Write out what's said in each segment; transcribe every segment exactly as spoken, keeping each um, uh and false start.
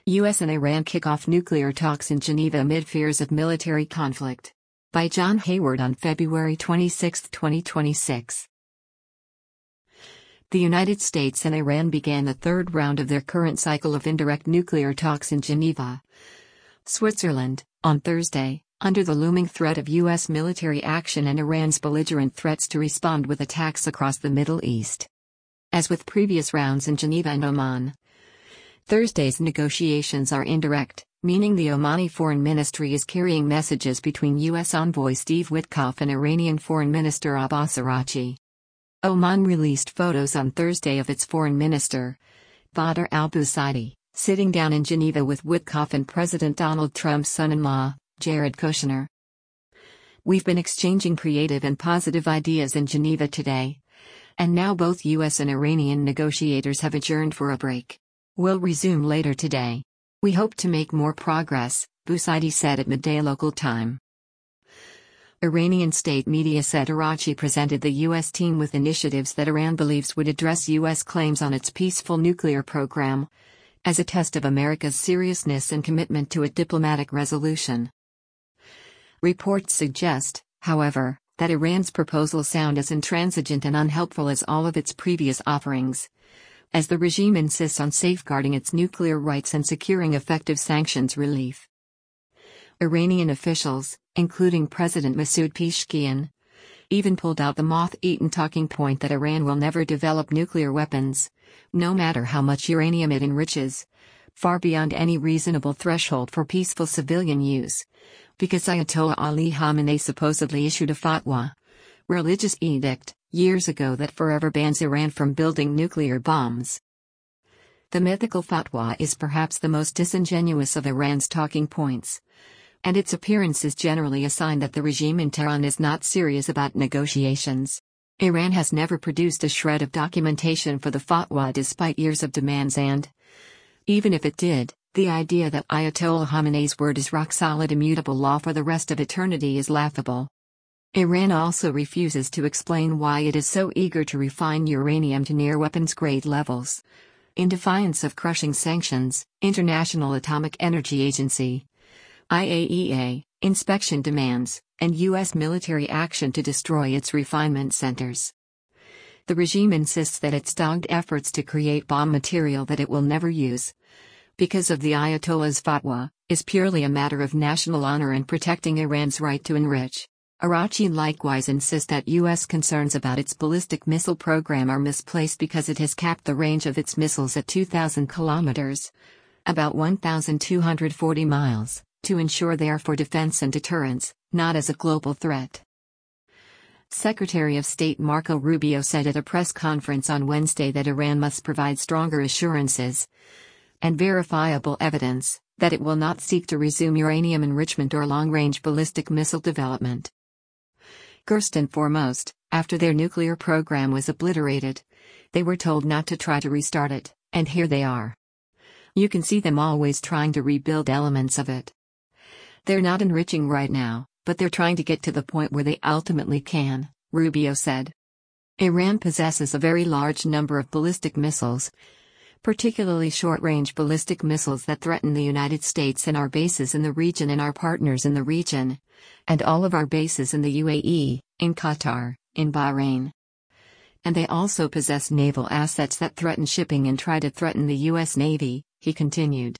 U S and Iran kick off nuclear talks in Geneva amid fears of military conflict. By John Hayward on February twenty-sixth, twenty twenty-six. The United States and Iran began the third round of their current cycle of indirect nuclear talks in Geneva, Switzerland, on Thursday, under the looming threat of U S military action and Iran's belligerent threats to respond with attacks across the Middle East. As with previous rounds in Geneva and Oman, Thursday's negotiations are indirect, meaning the Omani Foreign Ministry is carrying messages between U S envoy Steve Witkoff and Iranian Foreign Minister Abbas Araghchi. Oman released photos on Thursday of its foreign minister, Badr al-Busaidi, sitting down in Geneva with Witkoff and President Donald Trump's son-in-law, Jared Kushner. "We've been exchanging creative and positive ideas in Geneva today. And now both U S and Iranian negotiators have adjourned for a break. We'll resume later today. We hope to make more progress," Busaidi said at midday local time. Iranian state media said Araghchi presented the U S team with initiatives that Iran believes would address U S claims on its peaceful nuclear program, as a test of America's seriousness and commitment to a diplomatic resolution. Reports suggest, however, that Iran's proposals sound as intransigent and unhelpful as all of its previous offerings, as the regime insists on safeguarding its nuclear rights and securing effective sanctions relief. Iranian officials, including President Masoud Pezeshkian, even pulled out the moth-eaten talking point that Iran will never develop nuclear weapons, no matter how much uranium it enriches, far beyond any reasonable threshold for peaceful civilian use, because Ayatollah Ali Khamenei supposedly issued a fatwa, religious edict, years ago that forever bans Iran from building nuclear bombs. The mythical fatwa is perhaps the most disingenuous of Iran's talking points, and its appearance is generally a sign that the regime in Tehran is not serious about negotiations. Iran has never produced a shred of documentation for the fatwa despite years of demands and, even if it did, the idea that Ayatollah Khamenei's word is rock-solid immutable law for the rest of eternity is laughable. Iran also refuses to explain why it is so eager to refine uranium to near weapons-grade levels. In defiance of crushing sanctions, International Atomic Energy Agency I A E A, inspection demands, and U S military action to destroy its refinement centers. The regime insists that its dogged efforts to create bomb material that it will never use, because of the Ayatollah's fatwa, is purely a matter of national honor and protecting Iran's right to enrich. Araghchi likewise insists that U S concerns about its ballistic missile program are misplaced because it has capped the range of its missiles at two thousand kilometers, about one thousand two hundred forty miles, to ensure they are for defense and deterrence, not as a global threat. Secretary of State Marco Rubio said at a press conference on Wednesday that Iran must provide stronger assurances and verifiable evidence that it will not seek to resume uranium enrichment or long-range ballistic missile development. First and foremost, after their nuclear program was obliterated, they were told not to try to restart it, and here they are. You can see them always trying to rebuild elements of it. They're not enriching right now, but they're trying to get to the point where they ultimately can, Rubio said. Iran possesses a very large number of ballistic missiles, particularly short-range ballistic missiles that threaten the United States and our bases in the region and our partners in the region, and all of our bases in the U A E, in Qatar, in Bahrain. And they also possess naval assets that threaten shipping and try to threaten the U S Navy, he continued.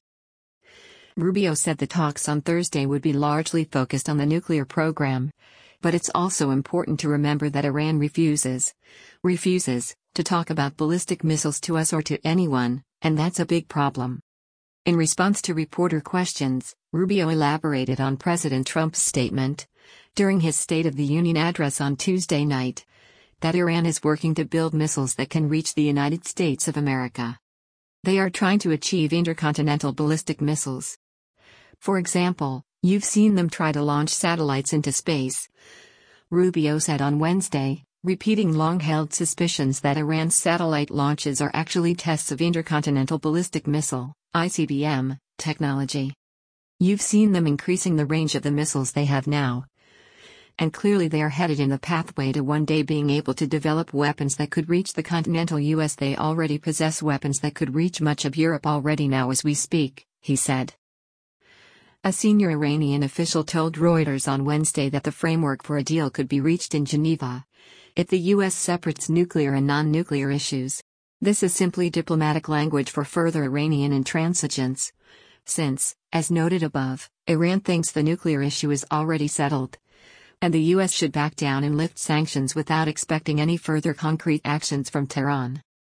Rubio said the talks on Thursday would be largely focused on the nuclear program, but it's also important to remember that Iran refuses, refuses, to talk about ballistic missiles to us or to anyone, and that's a big problem. In response to reporter questions, Rubio elaborated on President Trump's statement, during his State of the Union address on Tuesday night, that Iran is working to build missiles that can reach the United States of America. They are trying to achieve intercontinental ballistic missiles. For example, you've seen them try to launch satellites into space, Rubio said on Wednesday, repeating long-held suspicions that Iran's satellite launches are actually tests of intercontinental ballistic missile, I C B M, technology. You've seen them increasing the range of the missiles they have now. And clearly they are headed in the pathway to one day being able to develop weapons that could reach the continental U S. They already possess weapons that could reach much of Europe already now as we speak, he said. A senior Iranian official told Reuters on Wednesday that the framework for a deal could be reached in Geneva if the U S separates nuclear and non-nuclear issues. This is simply diplomatic language for further Iranian intransigence, since, as noted above, Iran thinks the nuclear issue is already settled, and the U S should back down and lift sanctions without expecting any further concrete actions from Tehran.